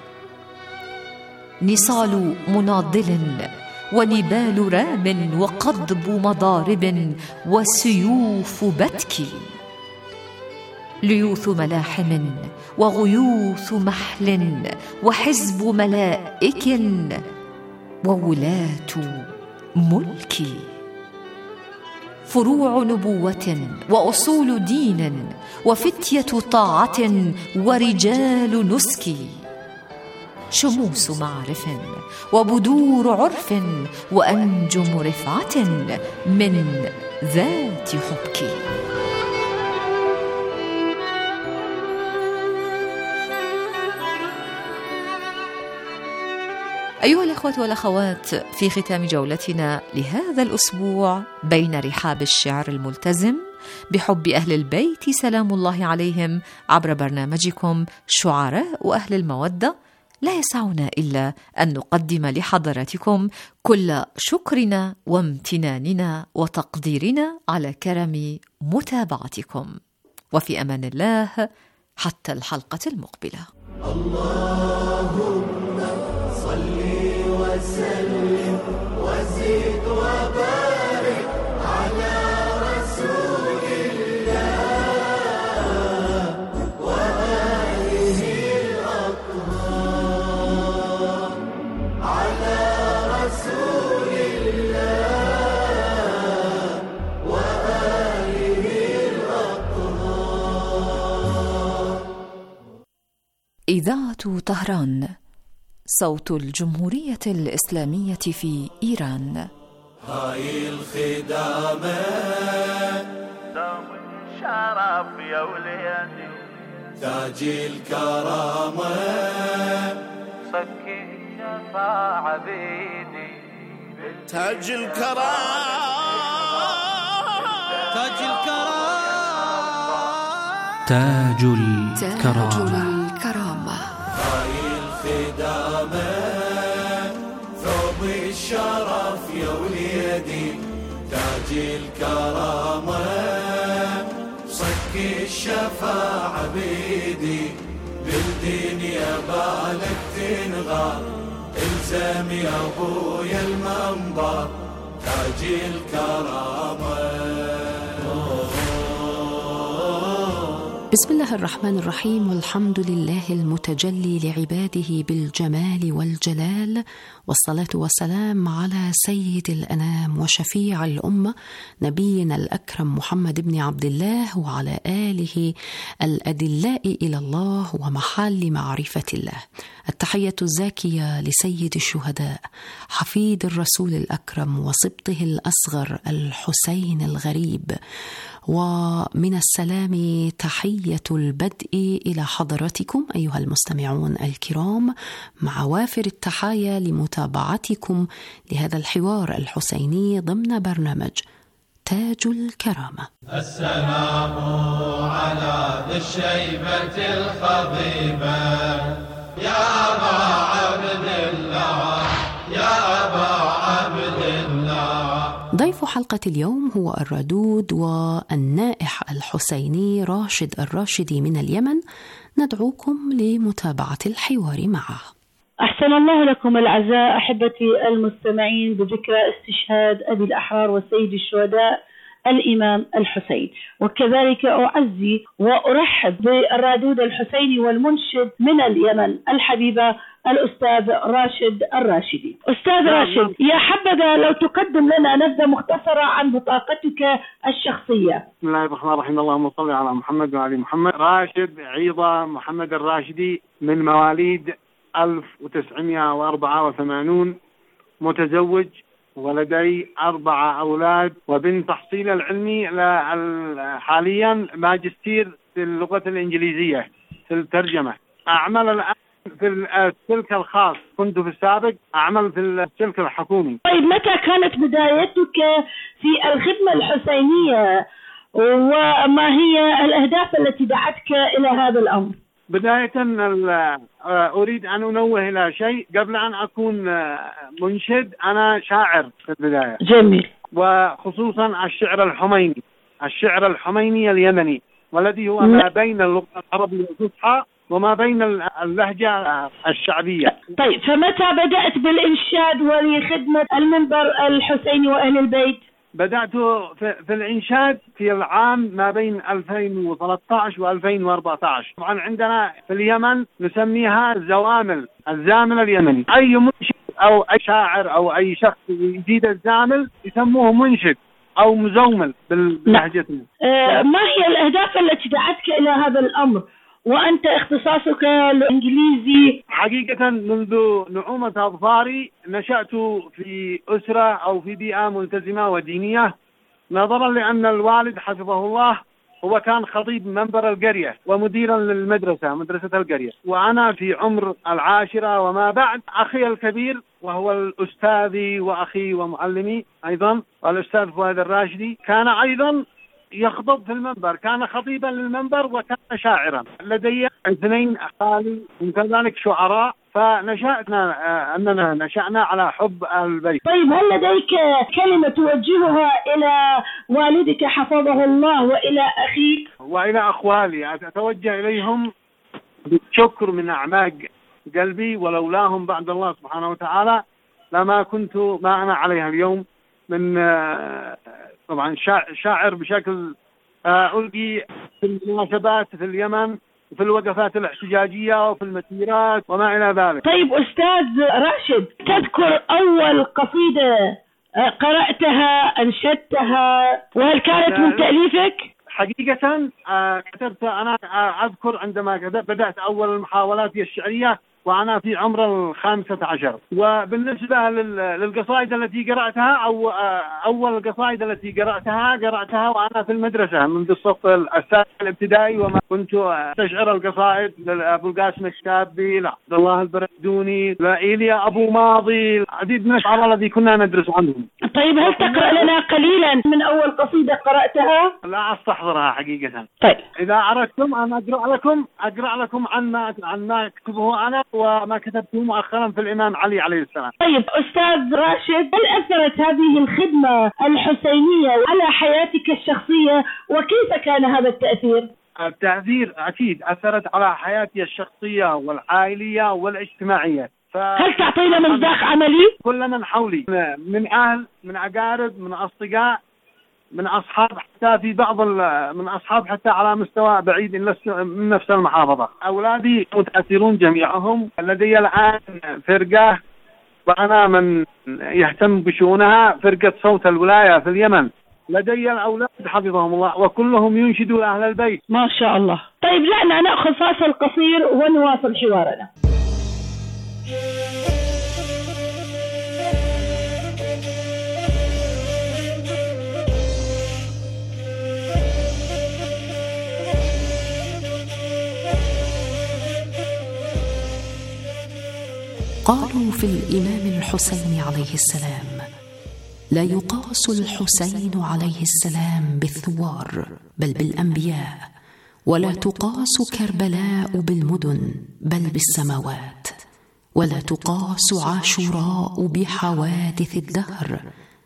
نصال مناضل ونبال رام وقضب مضارب وسيوف بتك، ليوث ملاحم وغيوث محل وحزب ملائك وولاة ملك، فروع نبوة وأصول دين وفتية طاعة ورجال نسك، شموس معرف وبدور عرف وأنجم رفعة من ذات حبك. أيها الأخوة والأخوات، في ختام جولتنا لهذا الأسبوع بين رحاب الشعر الملتزم بحب أهل البيت سلام الله عليهم عبر برنامجكم شعراء أهل المودة، لا يسعنا إلا أن نقدم لحضراتكم كل شكرنا وامتناننا وتقديرنا على كرم متابعتكم، وفي أمان الله حتى الحلقة المقبلة. اللهم صل وسلم وزد وبارك على رسول الله وآله الأطهار، على رسول الله وآله الأطهار. إذاعة طهران، صوت الجمهورية الإسلامية في إيران. هاي الخدامة دام الشرف يا وليدي، تاج الكرامة صكي الشفاعة بيدي، تاج الكرامة تاج الكرامة تاج الكرامة. هاي الخدامة ثوب الشرف يا وليدي، تاج الكرامة صك الشفاعة بيدي، بالدنيا بالك تنغار، الزم يا ابويا المنبر، تاج الكرامة. بسم الله الرحمن الرحيم، والحمد لله المتجلي لعباده بالجمال والجلال، والصلاة والسلام على سيد الأنام وشفيع الأمة نبينا الأكرم محمد بن عبد الله، وعلى آله الأدلاء إلى الله ومحال معرفة الله. التحية الزاكية لسيد الشهداء حفيد الرسول الأكرم وصبته الأصغر الحسين الغريب، ومن السلام تحية البدء إلى حضراتكم أيها المستمعون الكرام، مع وافر التحايا لمتابعتكم لهذا الحوار الحسيني ضمن برنامج تاج الكرامة. السلام على ذي الشيبة الخضيبة، يا أبا عبد الله يا أبا عبد الله. ضيف حلقة اليوم هو الردود والنائح الحسيني راشد الراشدي من اليمن. ندعوكم لمتابعة الحوار معه. أحسن الله لكم الأعزاء أحبتي المستمعين بذكرى استشهاد أبي الأحرار وسيد الشهداء الإمام الحسين، وكذلك أعزي وأرحب بالردود الحسيني والمنشد من اليمن الحبيبة الأستاذ راشد الراشدي. أستاذ راشد، يا حبذا لو تقدم لنا نبذة مختصرة عن بطاقتك الشخصية. بسم الله الرحمن الرحيم، اللهم صل على محمد وعلى محمد. راشد عيضة محمد الراشدي، من مواليد ألف وتسعمائة وأربعة وثمانين، متزوج ولدي أربعة أولاد، وبن تحصيل العلمي حاليا ماجستير في اللغة الإنجليزية في الترجمة. أعمل الآن في السلك الخاص، كنت في السابق أعمل في السلك الحكومي. طيب، متى كانت بدايتك في الخدمة الحسينية، وما هي الأهداف التي دعتك إلى هذا الأمر؟ بداية أريد أن أنوه إلى شيء قبل أن أكون منشد. أنا شاعر في البداية. جميل. وخصوصا الشعر الحميني، الشعر الحميني اليمني، والذي هو ما بين اللغة العربية الفصحى وما بين اللهجة الشعبية. طيب، فمتى بدأت بالإنشاد ولخدمة المنبر الحسيني وأهل البيت؟ بدأت في, في الإنشاد في العام ما بين ألفين وثلاثة عشر وألفين وأربعة عشر. طبعا عندنا في اليمن نسميها الزوامل، الزامل اليمني. أي منشد أو أي شاعر أو أي شخص يزيد الزامل يسموه منشد أو مزومل باللهجتنا. آه ما هي الأهداف التي دعتك إلى هذا الأمر وأنت اختصاصك الإنجليزي؟ حقيقة منذ نعومة أظفاري نشأت في أسرة أو في بيئة ملتزمة ودينية، نظرا لأن الوالد حفظه الله هو كان خطيب منبر القرية ومديرا للمدرسة، مدرسة القرية. وأنا في عمر العاشرة وما بعد، أخي الكبير وهو الأستاذي وأخي ومعلمي أيضا الأستاذ فؤاد الراشدي كان أيضا يخطب في المنبر، كان خطيبا للمنبر وكان شاعرا. لدي اثنين خالي وكذلك شعراء، فنشأنا أننا نشأنا على حب البيت. طيب هل لديك كلمة توجهها إلى والدك حفظه الله وإلى أخيك وإلى أخوالي؟ أتوجه إليهم بالشكر من أعماق قلبي، ولولاهم بعد الله سبحانه وتعالى لما كنت ما أنا عليها اليوم من طبعا شاعر بشكل ألقي في المناسبات في اليمن وفي الوقفات الاحتجاجية وفي المسيرات وما إلى ذلك. طيب أستاذ راشد، تذكر أول قصيدة قرأتها أنشدتها وهل كانت من تأليفك؟ حقيقة كتبت أنا أذكر عندما بدأت أول المحاولات الشعرية وأنا في عمر الخامسة عشر. وبالنسبة للقصائد التي قرأتها أو أول القصائد التي قرأتها قرأتها وأنا في المدرسة منذ الصف السابع الابتدائي، وما كنت أستشعر القصائد لأبو القاسم الشابي، لعبد الله البردوني، لإيليا أبو ماضي، عديد من الشعراء الذي كنا ندرس عنهم. طيب هل تقرأ لنا قليلا من أول قصيدة قرأتها؟ لا أستحضرها حقيقة. طيب إذا أردتم أنا أقرأ لكم أقرأ لكم عن ما عن ما أكتبه أنا وما كتبته مؤخرا في الإمام علي عليه السلام. طيب أستاذ راشد، هل أثرت هذه الخدمة الحسينية على حياتك الشخصية وكيف كان هذا التأثير؟ التأثير أكيد أثرت على حياتي الشخصية والعائلية والاجتماعية. ف... هل تعطينا مصداق عملي؟ كل من حولي من أهل، من أقارب، من أصدقاء، من أصحاب، حتى في بعض من أصحاب حتى على مستوى بعيد من نفس المحافظة. أولادي متأثرون جميعهم. لدي الآن فرقة وأنا من يهتم بشؤونها، فرقة صوت الولاية في اليمن. لدي الأولاد حفظهم الله وكلهم ينشدوا أهل البيت. ما شاء الله. طيب دعنا نأخذ فاصل قصير ونواصل حوارنا. قالوا في الإمام الحسين عليه السلام: لا يقاس الحسين عليه السلام بالثوار بل بالأنبياء، ولا تقاس كربلاء بالمدن بل بالسماوات، ولا تقاس عاشوراء بحوادث الدهر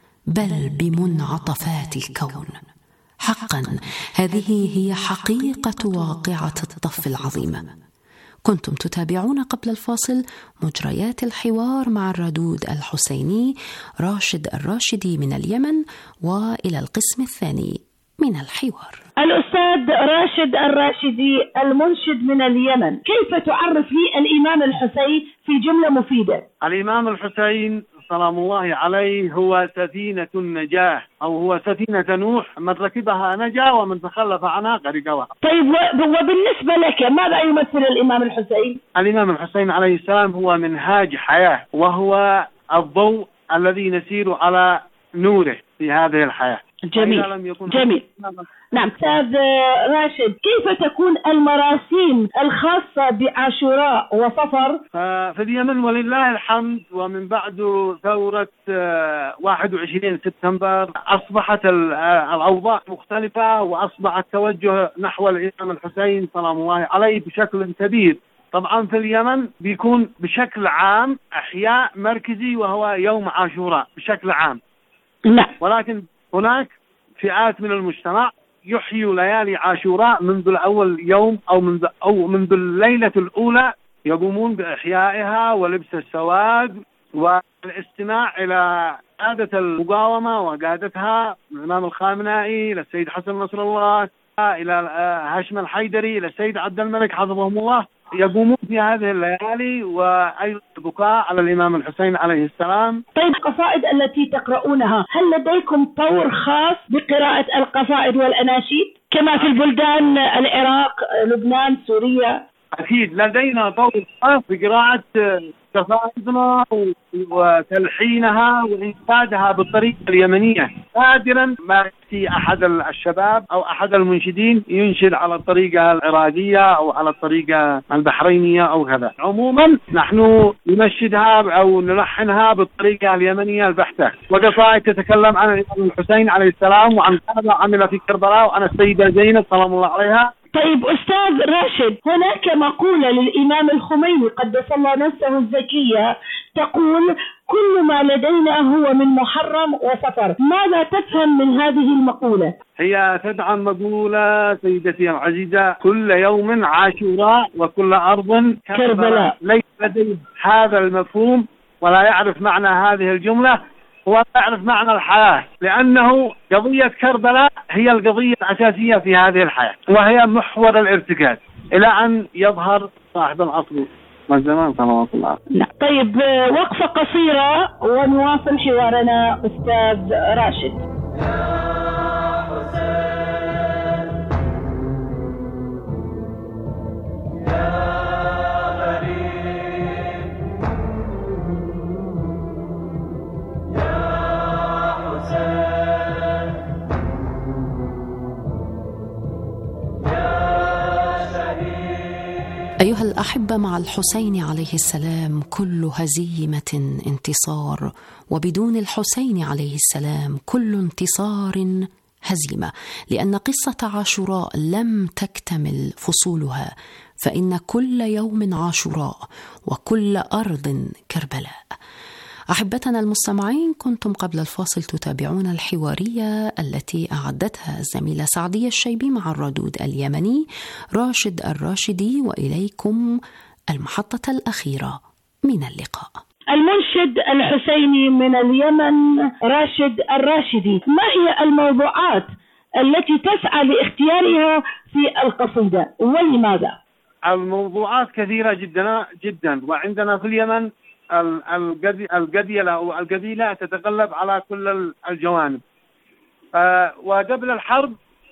بل بمنعطفات الكون. حقا هذه هي حقيقة واقعة الطف العظيمة. كنتم تتابعون قبل الفاصل مجريات الحوار مع الردود الحسيني راشد الراشدي من اليمن، وإلى القسم الثاني من الحوار. الأستاذ راشد الراشدي المنشد من اليمن، كيف تعرف لي الإمام الحسين في جملة مفيدة؟ الإمام الحسين سلام الله عليه هو سفينة النجاة، أو هو سفينة نوح، من ركبها نجا ومن تخلف عنها غرق. طيب وبالنسبة لك ماذا يمثل الإمام الحسين؟ الإمام الحسين عليه السلام هو منهاج حياة، وهو الضوء الذي نسير على نوره في هذه الحياة. جميل جميل. نعم أستاذ راشد، كيف تكون المراسيم الخاصة بعاشوراء وصفر في اليمن؟ ولله الحمد، ومن بعد ثورة واحد وعشرين سبتمبر أصبحت الأوضاع مختلفة، وأصبح التوجه نحو الإمام الحسين سلام الله عليه بشكل كبير. طبعا في اليمن بيكون بشكل عام إحياء مركزي وهو يوم عاشوراء بشكل عام. لا. ولكن هناك فئات من المجتمع يحيوا ليالي عاشوراء منذ الأول يوم أو منذ أو منذ الليلة الأولى، يقومون بإحيائها ولبس السواد والاستماع إلى قادة المقاومة وقادتها الإمام الخامنائي، إلى السيد حسن نصر الله، إلى هاشم الحيدري، إلى السيد عبد الملك حفظهم الله، يقومون في هذه الليالي وأيضا البكاء على الإمام الحسين عليه السلام. طيب القصائد التي تقرؤونها، هل لديكم طور خاص بقراءة القصائد والأناشيد كما في البلدان العراق، لبنان، سوريا؟ أكيد لدينا طور خاص بقراءة قصائدنا وتلحينها وإنشادها بالطريقة اليمنية، نادرا ما يأتي أحد الشباب أو أحد المنشدين ينشد على الطريقة العراقية أو على الطريقة البحرينية أو كذا. عموما نحن ننشدها أو نلحنها بالطريقة اليمنية البحتة، وقصائد تتكلم عن الإمام الحسين عليه السلام وعن ماذا عمل في كربلاء وعن السيدة زينب سلام الله عليها. طيب أستاذ راشد، هناك مقولة للإمام الخميني قدس الله نفسه الزكية تقول: كل ما لدينا هو من محرم وسفر. ماذا تفهم من هذه المقولة؟ هي تدعم مقولة سيدتي العزيزة: كل يوم عاشوراء وكل أرض كربلاء. ليس لديه هذا المفهوم ولا يعرف معنى هذه الجملة ولا يعرف معنى الحياة، لأنه قضية كربلاء هي القضية الأساسية في هذه الحياة وهي محور الارتكاز إلى أن يظهر صاحب العصر والزمان صلوات الله. نعم. طيب وقفة قصيرة ونواصل حوارنا أستاذ راشد. أيها الأحبة، مع الحسين عليه السلام كل هزيمة انتصار، وبدون الحسين عليه السلام كل انتصار هزيمة، لأن قصة عاشوراء لم تكتمل فصولها، فإن كل يوم عاشوراء وكل أرض كربلاء. أحبتنا المستمعين، كنتم قبل الفاصل تتابعون الحوارية التي أعدتها الزميلة سعدية الشيبي مع الردود اليمني راشد الراشدي، وإليكم المحطة الأخيرة من اللقاء. المنشد الحسيني من اليمن راشد الراشدي، ما هي الموضوعات التي تسعى لاختيارها في القصيدة ولماذا؟ الموضوعات كثيرة جدا جدا، وعندنا في اليمن القبيلة أو القبيلة تتغلب على كل الجوانب. أه وقبل الحرب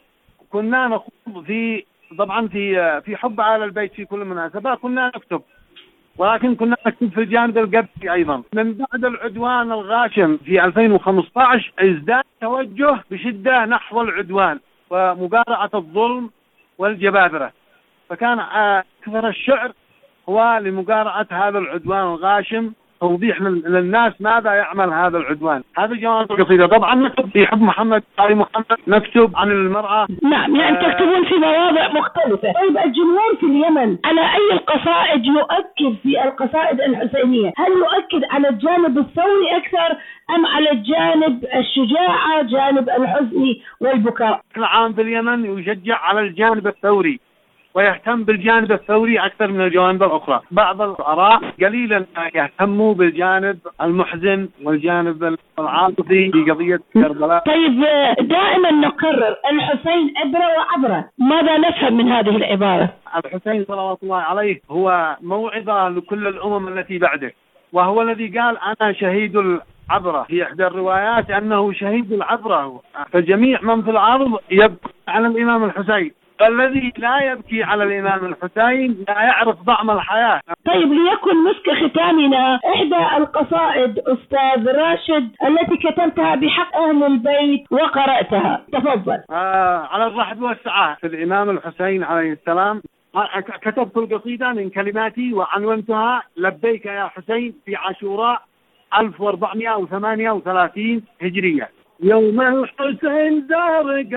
كنا نخوض في طبعا في في حب آل البيت في كل مناسبة، كنا نكتب، ولكن كنا نكتب في الجانب القبلي أيضا. من بعد العدوان الغاشم في ألفين وخمسة عشر ازداد توجه بشدة نحو العدوان ومقارعة الظلم والجبابرة، فكان أكثر الشعر هو لمقارعة هذا العدوان الغاشم، توضيح للناس ماذا يعمل هذا العدوان. هذا جوانب القصيدة. طبعا نكتب في حب محمد آل محمد، نكتب عن المرأة. نعم، يعني آه تكتبون في مواضع مختلفة. طيب الجمهور في اليمن على أي القصائد يؤكد في القصائد الحسينية؟ هل يؤكد على الجانب الثوري أكثر أم على الجانب الشجاعة، جانب الحزن والبكاء؟ العام في اليمن يشجع على الجانب الثوري ويهتم بالجانب الثوري أكثر من الجوانب الأخرى. بعض الآراء قليلا يهتموا بالجانب المحزن والجانب العاطفي في قضية كربلاء. طيب دائما نكرر الحسين عبرة وعبرة، ماذا نفهم من هذه العبارة؟ الحسين صلوات الله عليه هو موعظة لكل الأمم التي بعده، وهو الذي قال أنا شهيد العبرة في إحدى الروايات أنه شهيد العبرة، فجميع من في الأرض يبكي على الإمام الحسين، فالذي لا يبكي على الإمام الحسين لا يعرف طعم الحياة. طيب ليكن مسك ختامنا إحدى القصائد أستاذ راشد التي كتبتها بحق أهل البيت وقرأتها، تفضل. آه على الرحب والسعة في الإمام الحسين عليه السلام. كتبت القصيدة من كلماتي وعنونتها لبيك يا حسين في عاشوراء ألف وأربعمائة وثمانية وثلاثين هجرية. يوم الحسين زارق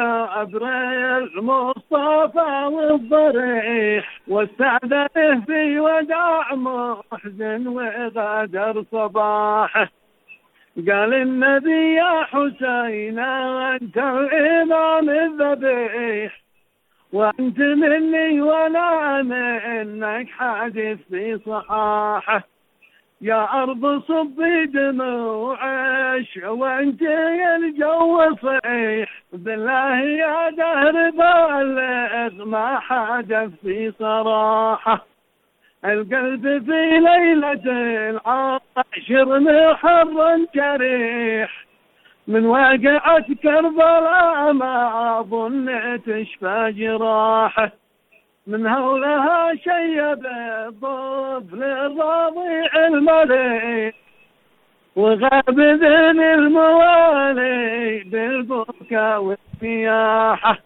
أبريل مصطفى والضريح، واستأذنه في وداع محزن وغادر صباحه. قال النبي يا حسين أنت الإمام الذبيح، وأنت مني ولا منك حادث في صحاحه. يا أرض صبي دموعش وانتي الجو صيح، بالله يا دهر بالغ ما حدث في صراحة. القلب في ليلة العاشر محر جريح، من واقعة كربلاء ما أظن تشفى جراحه. من هولها شيب الطفل الرضيع المليء، وغاب ذن الموالي بالبكاء والسياحة.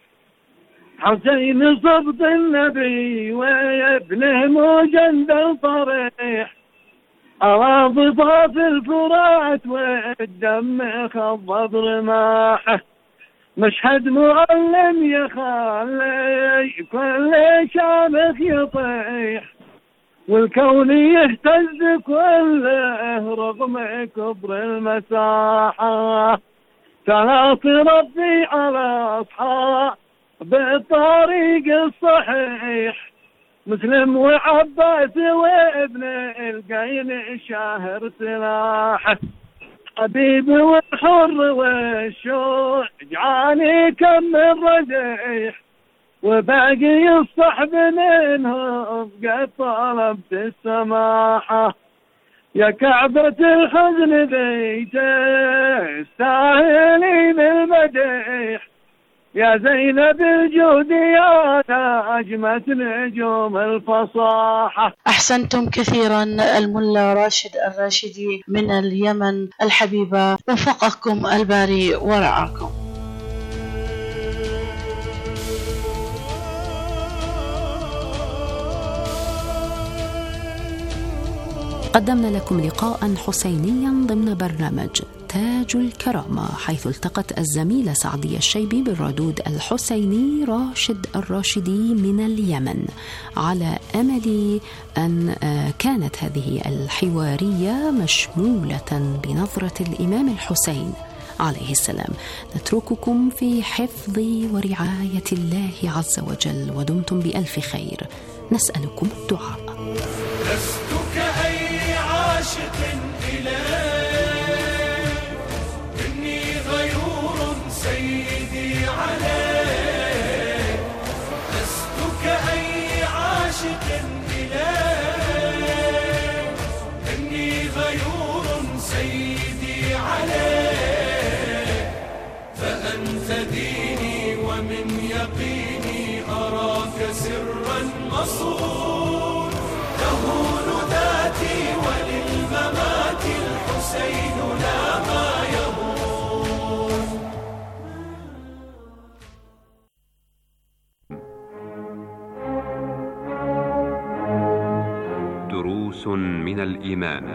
حسين صبط النبي وابنه مجندل طريح، أراض طاف الفرات والدم خضب رماحه. مشهد معلم يخلي كل شامخ يطيح، والكون يهتز كله رغم كبر المساحة. ثلاث ربي على أصحاب بالطريق الصحيح، مسلم وعباس وابن القين شاهر سلاحه. حبيب والحر والشجعان كم من رديح، وباقي الصحب منهم قد طلبت السماحة. يا كعبة الحزن بيته استاهلي بالمديح، يا زينب الجود يا نجمة نجوم الفصاحة. أحسنتم كثيرا الملا راشد الراشدي من اليمن الحبيبة، وفقكم الباري ورعاكم. قدمنا لكم لقاء حسينيا ضمن برنامج تاج الكرامة، حيث التقت الزميلة سعدية الشيبي بالردود الحسيني راشد الراشدي من اليمن، على أمل أن كانت هذه الحوارية مشمولة بنظرة الإمام الحسين عليه السلام. نترككم في حفظ ورعاية الله عز وجل، ودمتم بألف خير. نسألكم الدعاء. لست كأي عاشق إليك، إني غيور سيدي عليك. لست كأي عاشق إليك، إني غيور سيدي عليك. فأنت ديني ومن يقيني أراك سرا مصون، تهون ذاتي وللممات الحسين لا ما يهون. دروس من الإيمان.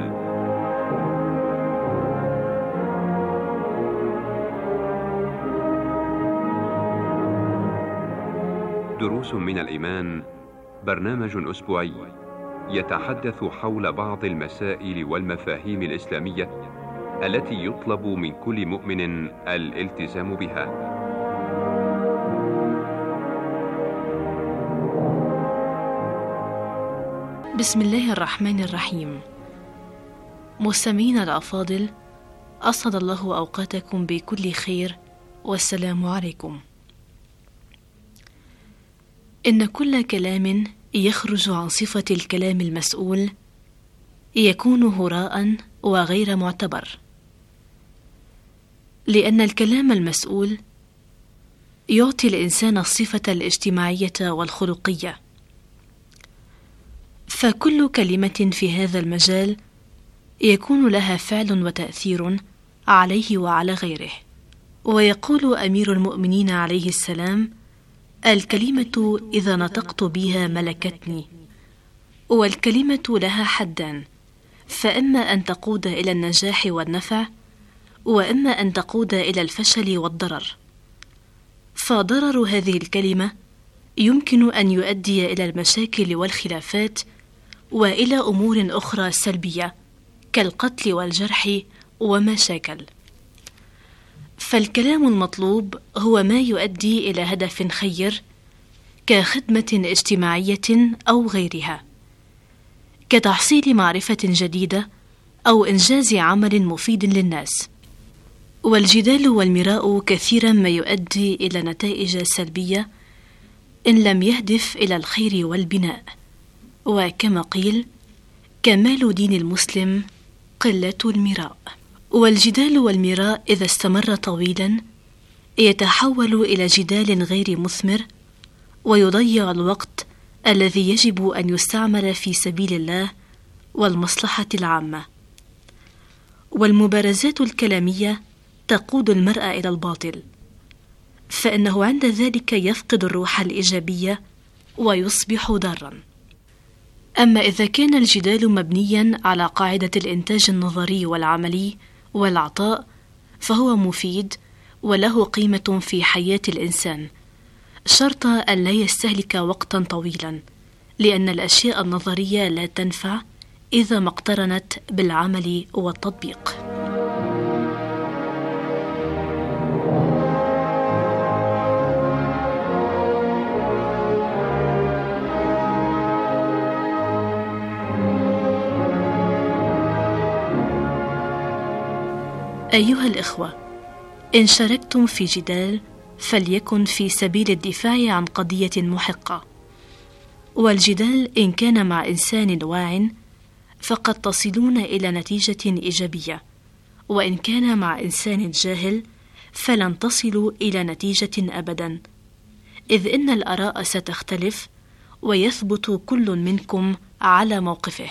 دروس من الإيمان برنامج أسبوعي يتحدث حول بعض المسائل والمفاهيم الإسلامية التي يطلب من كل مؤمن الالتزام بها. بسم الله الرحمن الرحيم. مستمعينا الأفاضل، أسعد الله أوقاتكم بكل خير، والسلام عليكم. إن كل كلام يخرج عن صفة الكلام المسؤول يكون هراء وغير معتبر، لأن الكلام المسؤول يعطي الإنسان الصفة الاجتماعية والخلقية، فكل كلمة في هذا المجال يكون لها فعل وتأثير عليه وعلى غيره. ويقول أمير المؤمنين عليه السلام: الكلمة إذا نطقت بها ملكتني. والكلمة لها حدان، فإما أن تقود إلى النجاح والنفع، وإما أن تقود إلى الفشل والضرر. فضرر هذه الكلمة يمكن أن يؤدي إلى المشاكل والخلافات، وإلى أمور أخرى سلبية كالقتل والجرح وما شاكل. فالكلام المطلوب هو ما يؤدي إلى هدف خير كخدمة اجتماعية أو غيرها، كتحصيل معرفة جديدة أو إنجاز عمل مفيد للناس. والجدال والمراء كثيرا ما يؤدي إلى نتائج سلبية إن لم يهدف إلى الخير والبناء. وكما قيل: كمال دين المسلم قلة المراء. والجدال والمراء إذا استمر طويلا يتحول إلى جدال غير مثمر، ويضيع الوقت الذي يجب أن يستعمل في سبيل الله والمصلحة العامة. والمبارزات الكلامية تقود المرء إلى الباطل، فإنه عند ذلك يفقد الروح الإيجابية ويصبح ضارا. أما إذا كان الجدال مبنيا على قاعدة الإنتاج النظري والعملي والعطاء فهو مفيد وله قيمة في حياة الإنسان، شرط أن لا يستهلك وقتا طويلا، لأن الأشياء النظرية لا تنفع إذا ما اقترنت بالعمل والتطبيق. أيها الإخوة، إن شاركتم في جدال فليكن في سبيل الدفاع عن قضية محقة. والجدال إن كان مع إنسان واع فقد تصلون إلى نتيجة إيجابية، وإن كان مع إنسان جاهل فلن تصلوا إلى نتيجة أبدا، إذ إن الآراء ستختلف ويثبت كل منكم على موقفه.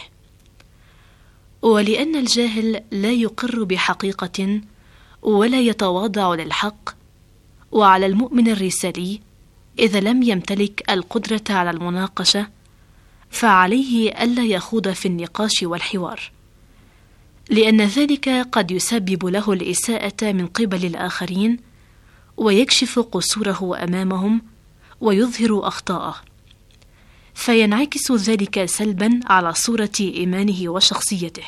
ولأن الجاهل لا يقر بحقيقة ولا يتواضع للحق، وعلى المؤمن الرسالي إذا لم يمتلك القدرة على المناقشة فعليه ألا يخوض في النقاش والحوار، لأن ذلك قد يسبب له الإساءة من قبل الآخرين ويكشف قصوره أمامهم ويظهر أخطاءه، فينعكس ذلك سلبا على صورة إيمانه وشخصيته.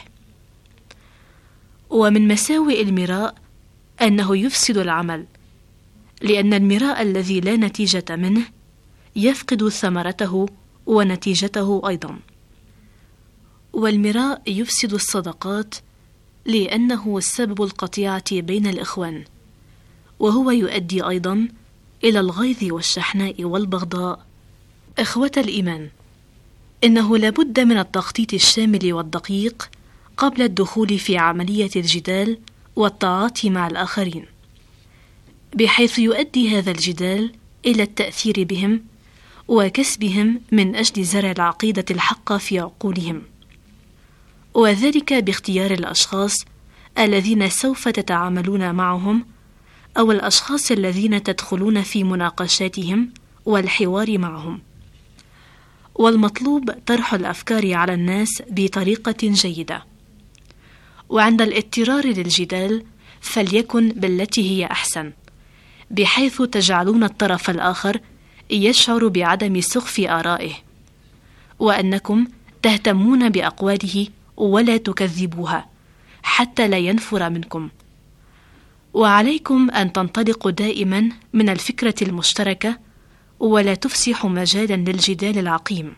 ومن مساوئ المراء أنه يفسد العمل، لأن المراء الذي لا نتيجة منه يفقد ثمرته ونتيجته أيضا. والمراء يفسد الصداقات لأنه سبب القطيعة بين الإخوان، وهو يؤدي أيضا إلى الغيظ والشحناء والبغضاء. إخوة الإيمان، إنه لابد من التخطيط الشامل والدقيق قبل الدخول في عملية الجدال والتعاطي مع الآخرين، بحيث يؤدي هذا الجدال إلى التأثير بهم وكسبهم من أجل زرع العقيدة الحقة في عقولهم، وذلك باختيار الأشخاص الذين سوف تتعاملون معهم أو الأشخاص الذين تدخلون في مناقشاتهم والحوار معهم. والمطلوب طرح الأفكار على الناس بطريقة جيدة، وعند الاضطرار للجدال فليكن بالتي هي أحسن، بحيث تجعلون الطرف الآخر يشعر بعدم سخف آرائه، وأنكم تهتمون بأقواله ولا تكذبوها حتى لا ينفر منكم. وعليكم أن تنطلقوا دائما من الفكرة المشتركة ولا تفسحوا مجالا للجدال العقيم،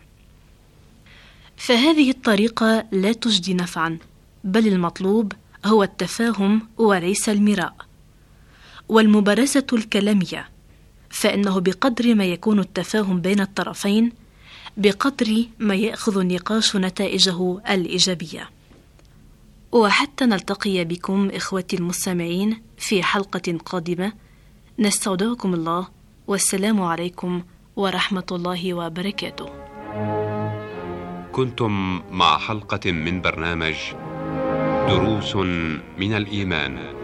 فهذه الطريقة لا تجدي نفعا، بل المطلوب هو التفاهم وليس المراء. والمبارزة الكلامية، فإنه بقدر ما يكون التفاهم بين الطرفين بقدر ما يأخذ النقاش نتائجه الإيجابية. وحتى نلتقي بكم إخوتي المستمعين في حلقة قادمة، نستودعكم الله، والسلام عليكم ورحمة الله وبركاته. كنتم مع حلقة من برنامج دروس من الإيمان